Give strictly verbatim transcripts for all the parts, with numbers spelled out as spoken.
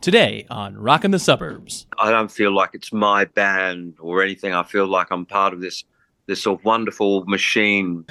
Today on Rockin' the Suburbs. I don't feel like it's my band or anything. I feel like I'm part of this this sort of wonderful machine.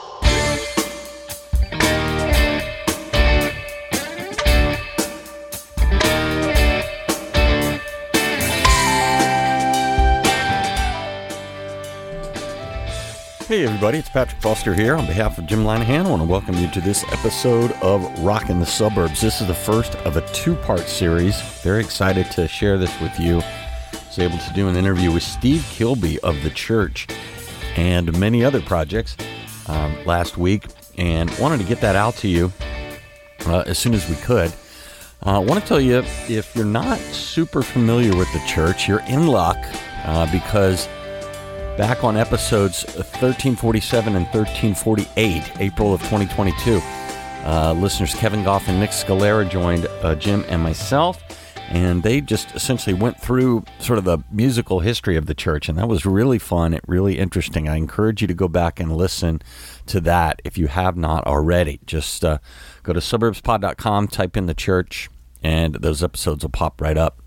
Hey everybody, it's Patrick Foster here on behalf of Jim Linehan. I want to welcome you to this episode of Rockin' the Suburbs. This is the first of a two-part series. Very excited to share this with you. I was able to do an interview with Steve Kilbey of The Church and many other projects um, last week, and wanted to get that out to you uh, as soon as we could. I uh, want to tell you, if you're not super familiar with The Church, you're in luck uh, because back on episodes thirteen forty-seven and thirteen forty-eight, April of twenty twenty-two, uh, listeners Kevin Goff and Nick Scalera joined uh, Jim and myself, and they just essentially went through sort of the musical history of The Church, and that was really fun, really interesting. I encourage you to go back and listen to that if you have not already. Just uh, go to suburbs pod dot com, type in The Church, and those episodes will pop right up.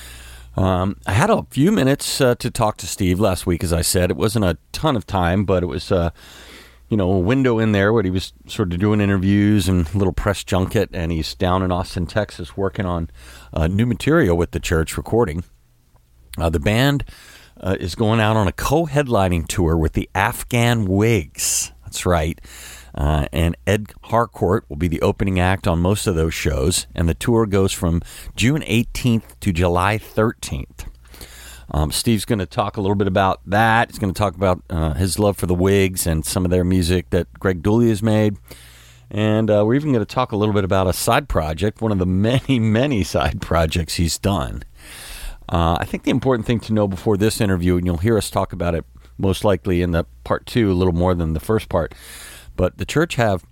Um, I had a few minutes uh, to talk to Steve last week, as I said. It wasn't a ton of time, but it was, uh, you know, a window in there where he was sort of doing interviews and a little press junket, and he's down in Austin, Texas, working on uh, new material with The Church, recording. Uh, the band uh, is going out on a co-headlining tour with the Afghan Whigs. That's right. Uh, and Ed Harcourt will be the opening act on most of those shows, and the tour goes from June eighteenth to July thirteenth. Um, Steve's going to talk a little bit about that. He's going to talk about uh, his love for the Whigs and some of their music that Greg Dooley has made. And uh, we're even going to talk a little bit about a side project, one of the many, many side projects he's done. Uh, I think the important thing to know before this interview, and you'll hear us talk about it most likely in the part two a little more than the first part, but The Church have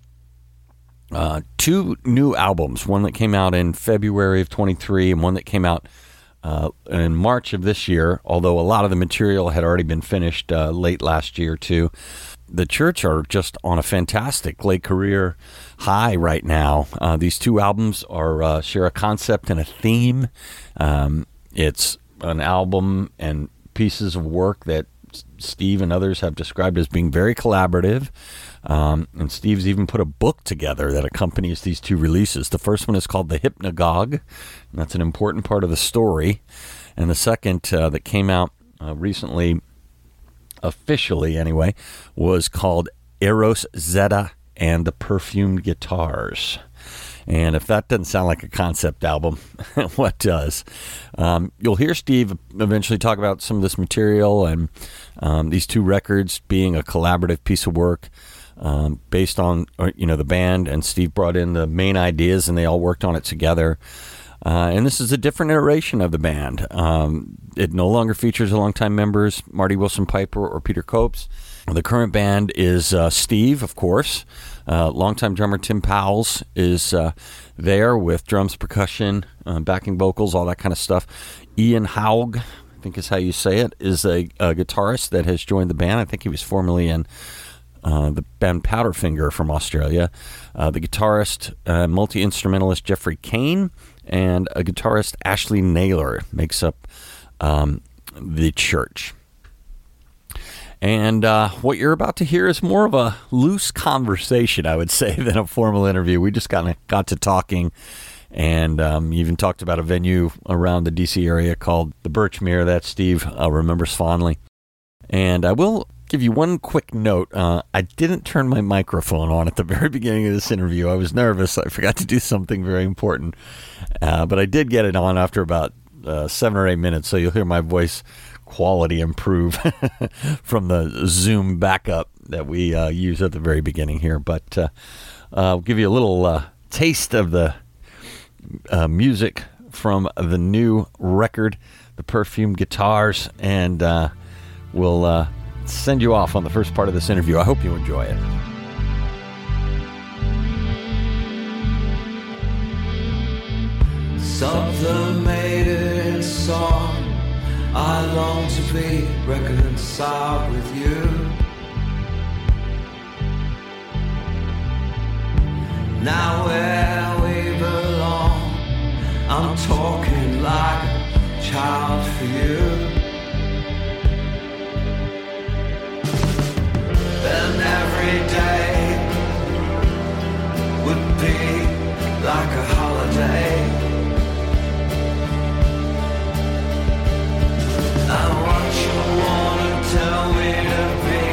uh, two new albums, one that came out in February of twenty-three and one that came out uh, in March of this year, although a lot of the material had already been finished uh, late last year too. The Church are just on a fantastic late career high right now. Uh, these two albums are uh, share a concept and a theme. Um, it's an album and pieces of work that Steve and others have described as being very collaborative. Um, and Steve's even put a book together that accompanies these two releases. The first one is called The Hypnagogue, and that's an important part of the story. And the second uh, that came out uh, recently, officially anyway, was called Eros Zeta and the Perfumed Guitars. And if that doesn't sound like a concept album, what does? Um, you'll hear Steve eventually talk about some of this material and um, these two records being a collaborative piece of work um, based on, you know, the band. And Steve brought in the main ideas, and they all worked on it together. Uh, and this is a different iteration of the band. Um, it no longer features the longtime members, Marty Wilson Piper or Peter Copes. The current band is uh, Steve, of course. Uh, longtime drummer Tim Powles is uh, there with drums, percussion, uh, backing vocals, all that kind of stuff. Ian Haug, I think is how you say it, is a, a guitarist that has joined the band. I think he was formerly in uh, the band Powderfinger from Australia. Uh, the guitarist, uh, multi-instrumentalist Jeffrey Kane, and a guitarist Ashley Naylor makes up um, The Church. And uh, what you're about to hear is more of a loose conversation, I would say, than a formal interview. We just got, got to talking, and um, even talked about a venue around the D C area called the Birchmere that Steve uh, remembers fondly. And I will give you one quick note. Uh, I didn't turn my microphone on at the very beginning of this interview. I was nervous. I forgot to do something very important. Uh, but I did get it on after about uh, seven or eight minutes, so you'll hear my voice quality improve from the Zoom backup that we uh, use at the very beginning here. But uh, uh, I'll give you a little uh, taste of the uh, music from the new record, The Perfumed Guitars, and uh, we'll uh, send you off on the first part of this interview. I hope you enjoy it. Sublimated song, I long to be reconciled with you. Now where we belong, I'm talking like a child for you. And every day would be like a holiday. I'm what you wanna tell me to be.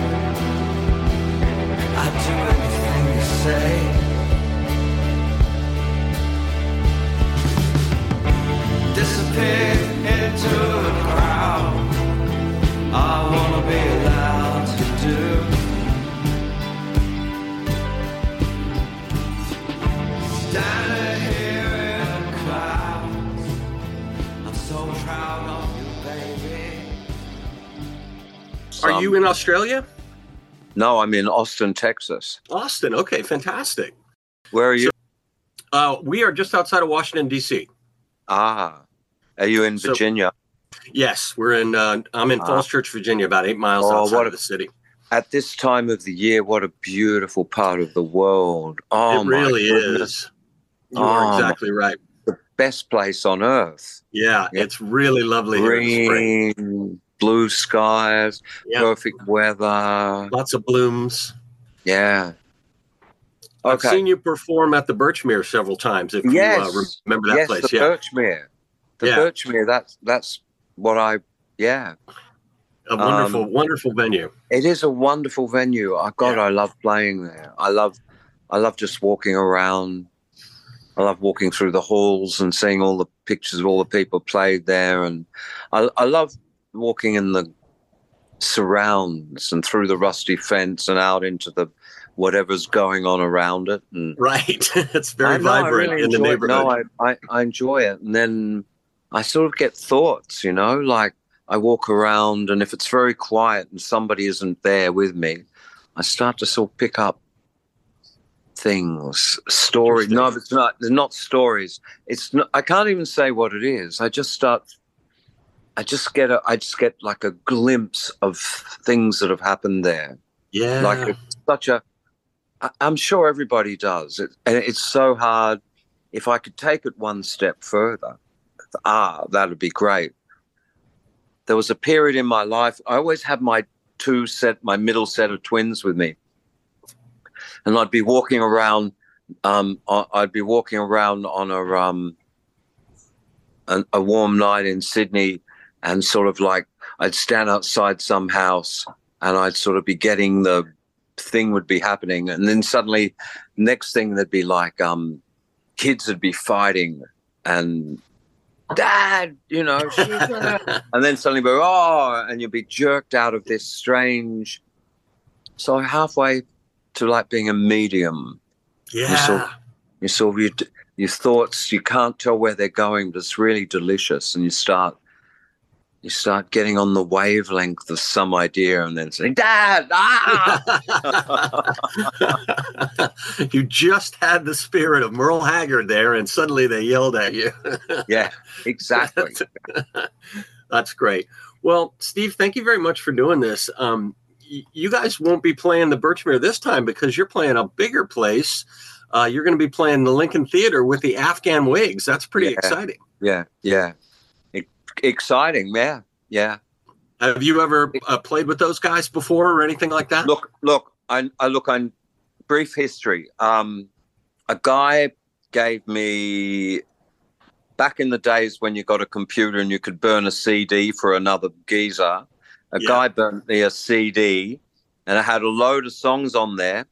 I'd do anything you say. Disappear into the crowd. I wanna be allowed to do. Standing here in the clouds. I'm so proud of you, baby. Are you in Australia? No, I'm in Austin, Texas. Austin. Okay, fantastic. Where are you? So, uh, we are just outside of Washington, D C. Ah, are you in So- Virginia? Yes, we're in. Uh, I'm in Ah. Falls Church, Virginia, about eight miles Oh, outside what of a- the city. At this time of the year, what a beautiful part of the world. Oh, it my really goodness. is. You Oh, are my- exactly right. The best place on earth. Yeah, Yeah. it's really lovely here in the spring. Green, blue skies, Yeah, perfect weather. lots of blooms. Yeah. I've Okay. seen you perform at the Birchmere several times. If Yes. you uh, remember that yes, place, the yeah, Birchmere. The Yeah. Birchmere, that's that's what I yeah. a wonderful, um, wonderful venue. It is a wonderful venue. I God, Yeah. I love playing there. I love I love just walking around. I love walking through the halls and seeing all the pictures of all the people played there, and I, I love walking in the surrounds and through the rusty fence and out into the whatever's going on around it. And Right, it's very I know, I vibrant really in the enjoy it. neighborhood. No, I, I, I enjoy it, and then I sort of get thoughts, you know, like I walk around, and if it's very quiet and somebody isn't there with me, I start to sort of pick up things, stories. No, Interesting. it's not. They're not stories. It's not, I can't even say what it is. I just start. I just get a. I just get like a glimpse of things that have happened there. Yeah, Like it's such a. I- I'm sure everybody does, it, and it's so hard. If I could take it one step further, ah, that'd be great. There was a period in my life. I always had my two set, my middle set of twins with me, and I'd be walking around. Um, I- I'd be walking around on a um, a, a warm night in Sydney, and sort of like I'd stand outside some house, and I'd sort of be getting the thing would be happening, and then suddenly, next thing there'd be like um, kids would be fighting, and Dad, you know, she's gonna-" and then suddenly go, oh, and you'd be jerked out of this strange. So halfway to like being a medium, yeah. sort you sort of you, your thoughts, you can't tell where they're going, but it's really delicious, and you start you start getting on the wavelength of some idea, and then saying, Dad, ah! You just had the spirit of Merle Haggard there, and suddenly they yelled at you. Yeah, exactly. That's great. Well, Steve, thank you very much for doing this. Um, y- you guys won't be playing the Birchmere this time because you're playing a bigger place. Uh, you're going to be playing the Lincoln Theater with the Afghan Wigs. That's pretty Yeah. exciting. Yeah, yeah. E- exciting, yeah, yeah. Have you ever uh, played with those guys before or anything like that? Look, look, I, I look on brief history. Um, a guy gave me back in the days when you got a computer and you could burn a C D for another geezer. A Yeah. guy burnt me a C D, and I had a load of songs on there.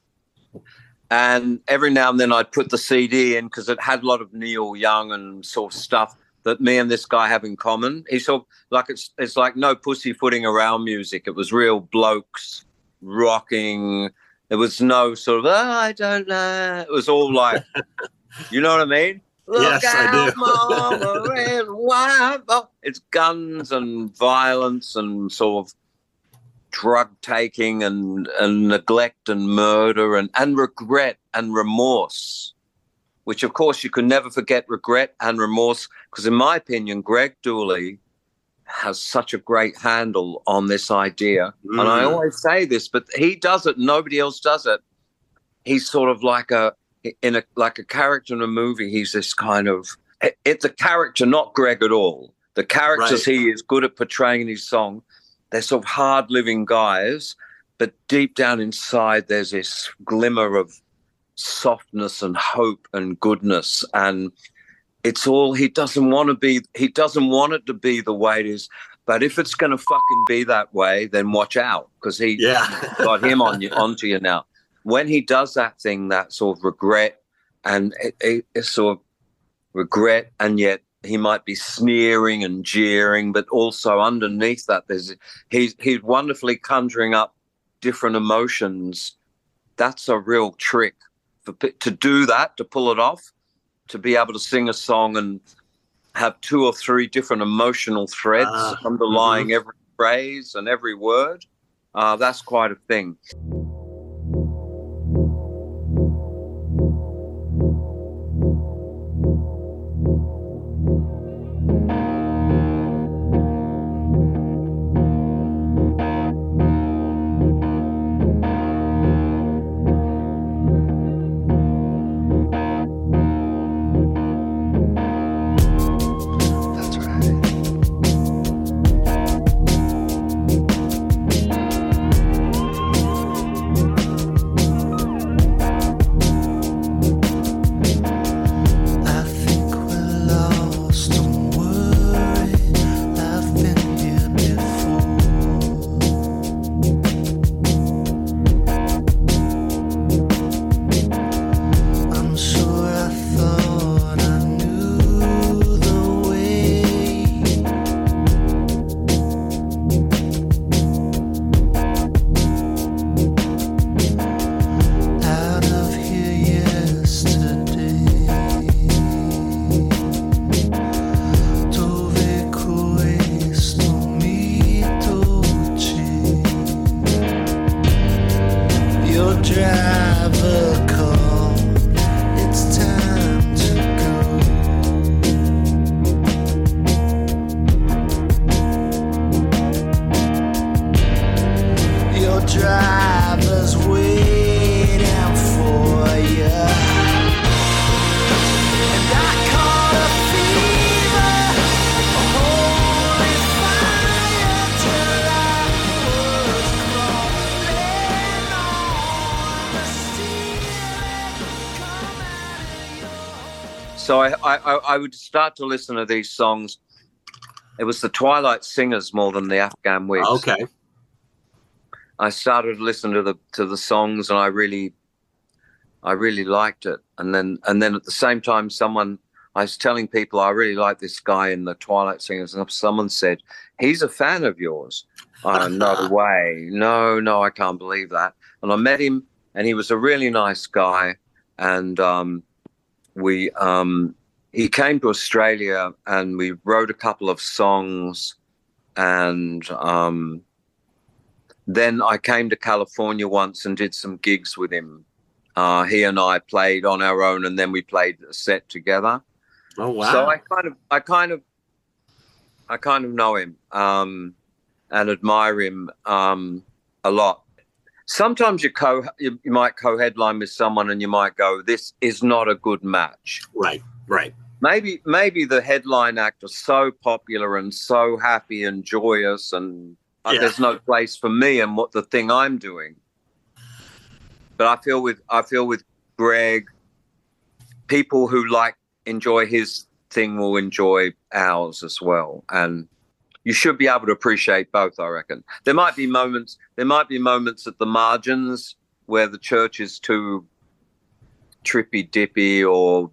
And every now and then I'd put the C D in because it had a lot of Neil Young and sort of stuff that me and this guy have in common. He sort of like it's it's like no pussyfooting around music. It was real blokes rocking. There was no sort of, oh, I don't know. It was all like, you know what I mean? Look Yes, I do. out, mama, and why- oh, it's guns and violence and sort of drug taking and, and neglect and murder and, and regret and remorse, which, of course, you can never forget regret and remorse because, in my opinion, Greg Dooley has such a great handle on this idea. Mm. And I always say this, but he does it. Nobody else does it. He's sort of like a in a like a character in a movie. He's this kind of it, it's a character, not Greg at all. The characters Right. he is good at portraying in his song, they're sort of hard-living guys, but deep down inside there's this glimmer of softness and hope and goodness, and it's all, he doesn't want to be, he doesn't want it to be the way it is, but if it's going to fucking be that way, then watch out, because he Yeah. got him on you, onto you now. When he does that thing, that sort of regret, and it, it, it's sort of regret, and yet he might be sneering and jeering, but also underneath that, there's he's he's wonderfully conjuring up different emotions. That's a real trick for to do that, to pull it off, to be able to sing a song and have two or three different emotional threads Uh, underlying mhm. every phrase and every word. Uh, that's quite a thing. That's right. I think we're lost, don't worry, I've been here before. I'm sure I thought I knew the way. Out of here yesterday, dove questo mito c'è? Your driver called, it's time to go. Your driver's waiting for you. And I caught a fever, a holy fire, till I was crawling on the ceiling. Come out of your So I, I, I would start to listen to these songs. It was the Twilight Singers more than the Afghan Wigs. Okay. I started to listen to the to the songs, and I really, I really liked it. And then and then at the same time, someone I was telling people I really like this guy in the Twilight Singers, and someone said he's a fan of yours. Oh, no way, no, no, I can't believe that. And I met him, and he was a really nice guy, and um, we um, he came to Australia, and we wrote a couple of songs, and um, then I came to California once and did some gigs with him. Uh, he and I played on our own, and then we played a set together. Oh, wow. So I kind of, I kind of, I kind of know him um, and admire him um, a lot. Sometimes you co, you, you might co-headline with someone, and you might go, "This is not a good match." Right, right. Maybe, maybe the headline act is so popular and so happy and joyous, and uh, Yeah. there's no place for me and what the thing I'm doing. But I feel with, I feel with Greg, people who like enjoy his thing will enjoy ours as well, and you should be able to appreciate both. I reckon there might be moments, there might be moments at the margins where the church is too trippy dippy or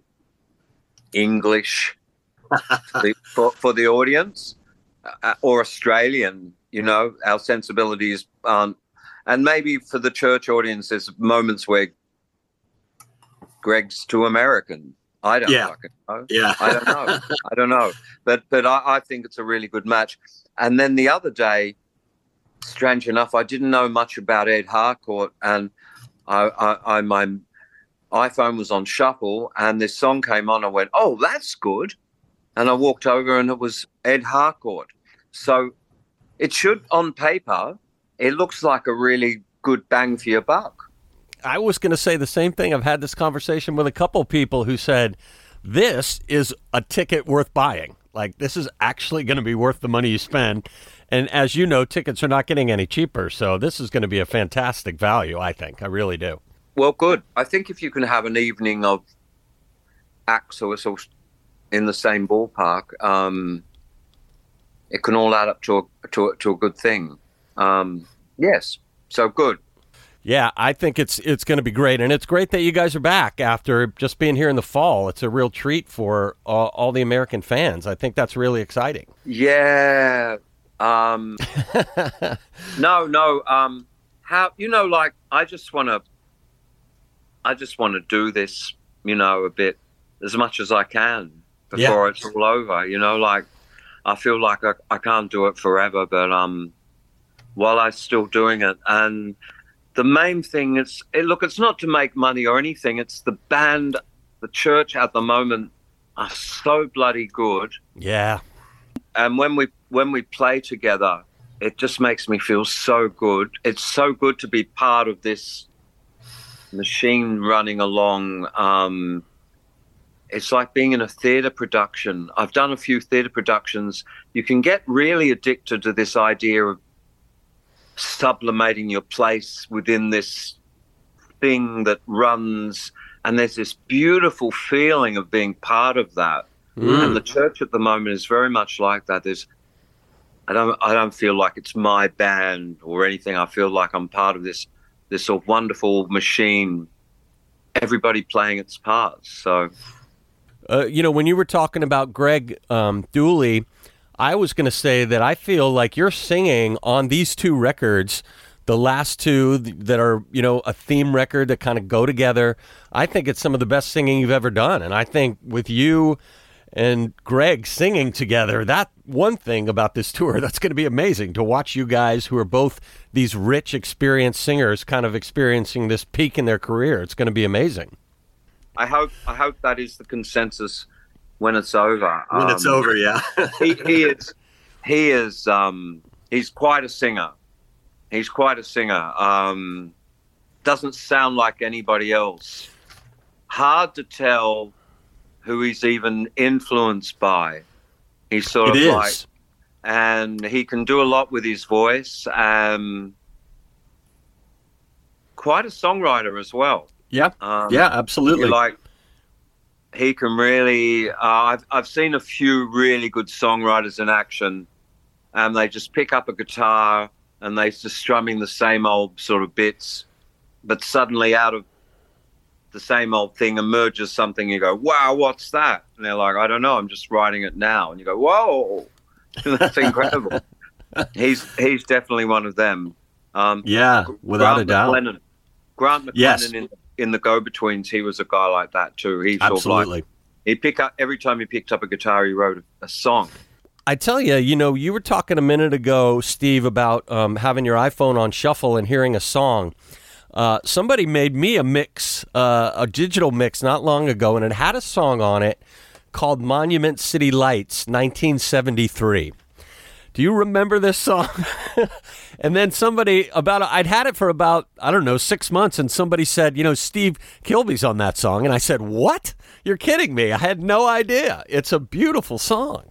English for, the, for, for the audience, uh, or Australian. You know, our sensibilities aren't, and maybe for the church audience, there's moments where Greg's too American. I don't Yeah. fucking know. Yeah. I don't know. I don't know. But but I, I think it's a really good match. And then the other day, strange enough, I didn't know much about Ed Harcourt, and I, I, I my iPhone was on shuffle, and this song came on. I went, "Oh, that's good," and I walked over, and it was Ed Harcourt. So it should, on paper, it looks like a really good bang for your buck. I was going to say the same thing. I've had this conversation with a couple people who said, this is a ticket worth buying. Like, this is actually going to be worth the money you spend. And as you know, tickets are not getting any cheaper. So this is going to be a fantastic value, I think. I really do. Well, good. I think if you can have an evening of acts who are sort of in the same ballpark, um, it can all add up to a, to, a, to a good thing. Um, yes, so good. Yeah, I think it's it's going to be great. And it's great that you guys are back after just being here in the fall. It's a real treat for all, all the American fans. I think that's really exciting. Yeah. Um, no, no. Um, how, you know, like, I just want to, I just want to do this, you know, a bit as much as I can before yeah. it's all over, you know, like, I feel like I, I can't do it forever, but um, while I'm still doing it. And the main thing is, it, look, it's not to make money or anything. It's the band, the church at the moment are so bloody good. Yeah. And when we when we play together, it just makes me feel so good. It's so good to be part of this machine running along. Um, it's like being in a theatre production. I've done a few theatre productions. You can get really addicted to this idea of sublimating your place within this thing that runs, and there's this beautiful feeling of being part of that. Mm. And the church at the moment is very much like that. There's, I don't, I don't feel like it's my band or anything. I feel like I'm part of this, this sort of wonderful machine. Everybody playing its parts. So, uh, you know, when you were talking about Greg um, Dulli, I was going to say that I feel like you're singing on these two records, the last two that are, you know, a theme record that kind of go together. I think it's some of the best singing you've ever done. And I think with you and Greg singing together, that one thing about this tour, that's going to be amazing to watch you guys who are both these rich, experienced singers kind of experiencing this peak in their career. It's going to be amazing. I hope, I hope that is the consensus when it's over. When um, it's over, yeah. he, he is, he is, um, he's quite a singer. He's quite a singer. Um, doesn't sound like anybody else. Hard to tell who he's even influenced by. He's sort it of is. like, and he can do a lot with his voice. Um, quite a songwriter as well. Yeah, um, yeah, absolutely. Like, he can really, uh, I've, I've seen a few really good songwriters in action, and they just pick up a guitar and they're just strumming the same old sort of bits, but suddenly out of the same old thing emerges something. You go, wow, what's that? And they're like, I don't know, I'm just writing it now. And you go, whoa, that's incredible. he's he's definitely one of them. Um, yeah, without Grant a doubt. McLennan, Grant McLennan Yes. in, in the Go-Betweens, he was a guy like that too. He sort of Absolutely. like, he pick up every time he picked up a guitar, he wrote a, a song. I tell you, you know, you were talking a minute ago, Steve, about um, having your iPhone on shuffle and hearing a song. Uh, somebody made me a mix, uh, a digital mix not long ago, and it had a song on it called Monument City Lights, nineteen seventy-three. Do you remember this song? And then somebody, about I'd had it for about, I don't know, six months, and somebody said, you know, Steve Kilby's on that song. And I said, what? You're kidding me. I had no idea. It's a beautiful song.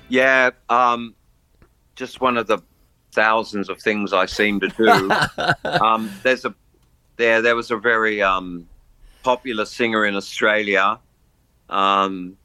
Yeah, um, just one of the thousands of things I seem to do. um, there's a there there was a very um, popular singer in Australia, um,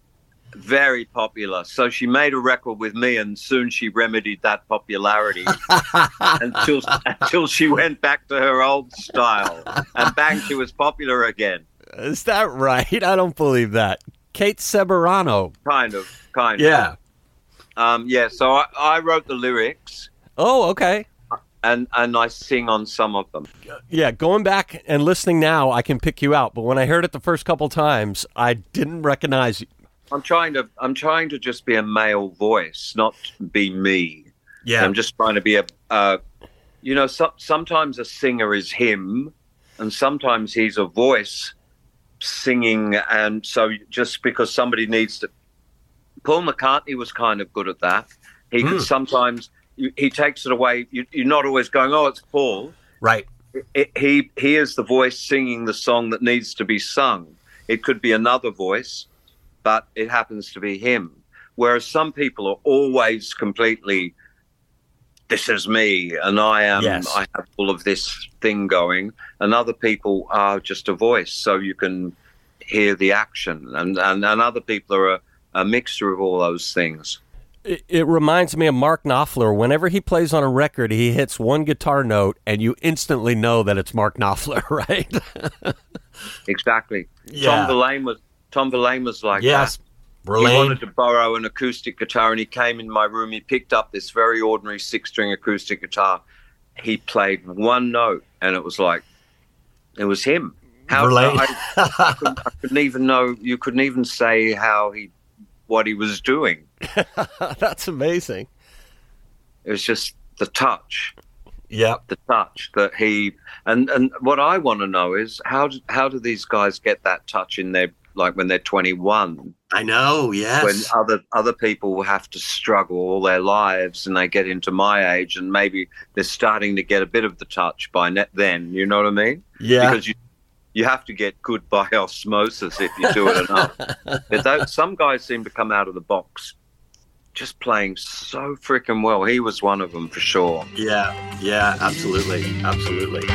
very popular. So she made a record with me, and soon she remedied that popularity until until she went back to her old style, and bang, she was popular again. Is that right? I don't believe that. Kate Ceberano. Kind of, kind Yeah. of. Um, yeah, so I, I wrote the lyrics, Oh, okay. and, and I sing on some of them. Yeah, going back and listening now, I can pick you out. But when I heard it the first couple times, I didn't recognize you. I'm trying to I'm trying to just be a male voice, not be me. Yeah. I'm just trying to be a, uh, you know, so, sometimes a singer is him, and sometimes he's a voice singing. And so just because somebody needs to, Paul McCartney was kind of good at that. He Mm. could sometimes, he takes it away. You, you're not always going, oh, it's Paul. Right. It, he he is the voice singing the song that needs to be sung. It could be another voice, but it happens to be him. Whereas some people are always completely, this is me, and I am, Yes. I have all of this thing going. And other people are just a voice, so you can hear the action. And, and, and other people are a, a mixture of all those things. It, it reminds me of Mark Knopfler. Whenever he plays on a record, he hits one guitar note, and you instantly know that it's Mark Knopfler, right? Exactly. Yeah. Tom Verlaine was, Tom Verlaine was like Yes. that. He Verlaine. wanted to borrow an acoustic guitar, and he came in my room. He picked up this very ordinary six-string acoustic guitar. He played one note, and it was like, it was him. How Verlaine. I, I, couldn't, I couldn't even know. You couldn't even say how he, what he was doing. That's amazing. It was just the touch, Yep. the touch that he. And and what I want to know is how do, how do these guys get that touch in their, like when they're twenty-one? I know, yes. When other other people will have to struggle all their lives, and they get into my age, and maybe they're starting to get a bit of the touch by net then, you know what I mean? Yeah. Because you you have to get good by osmosis if you do it enough. But those, some guys seem to come out of the box just playing so freaking well. He was one of them for sure. Yeah, yeah, absolutely, absolutely.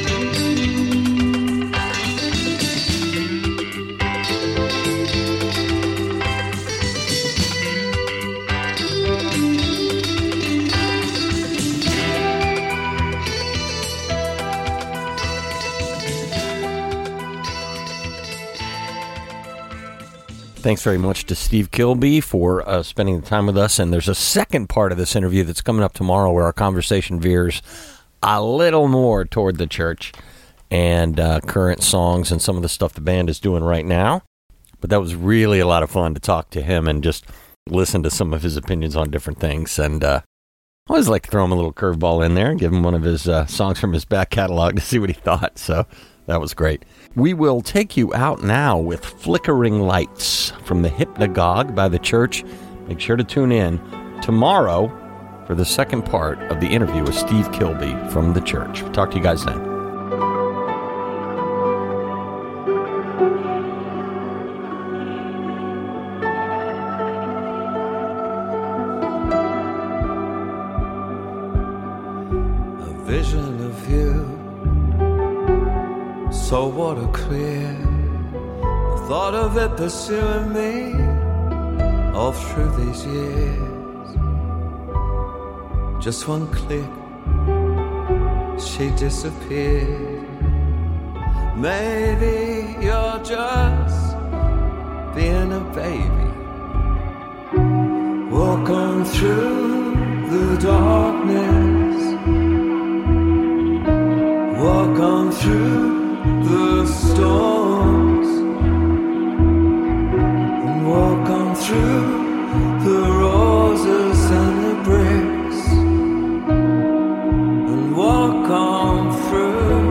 Thanks very much to Steve Kilbey for uh, spending the time with us. And there's a second part of this interview that's coming up tomorrow where our conversation veers a little more toward the church and uh, current songs and some of the stuff the band is doing right now. But that was really a lot of fun to talk to him and just listen to some of his opinions on different things. And uh, I always like to throw him a little curveball in there and give him one of his uh, songs from his back catalog to see what he thought. So that was great. We will take you out now with Flickering Lights from the Hypnagogue by the Church. Make sure to tune in tomorrow for the second part of the interview with Steve Kilbey from the Church. Talk to you guys then. A vision of you, so water clear. The thought of it pursuing me all through these years. Just one click, she disappeared. Maybe you're just being a baby. Walk on through the darkness. Walk on through the storms, and walk on through the roses and the bricks, and walk on through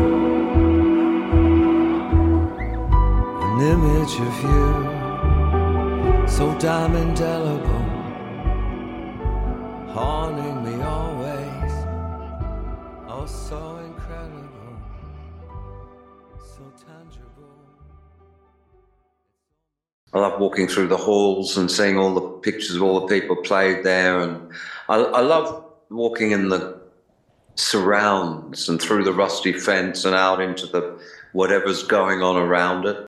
an image of you, so diamond indelible, haunting me always, oh so incredible. So tangible. I love walking through the halls and seeing all the pictures of all the people played there. And I, I love walking in the surrounds and through the rusty fence and out into the whatever's going on around it.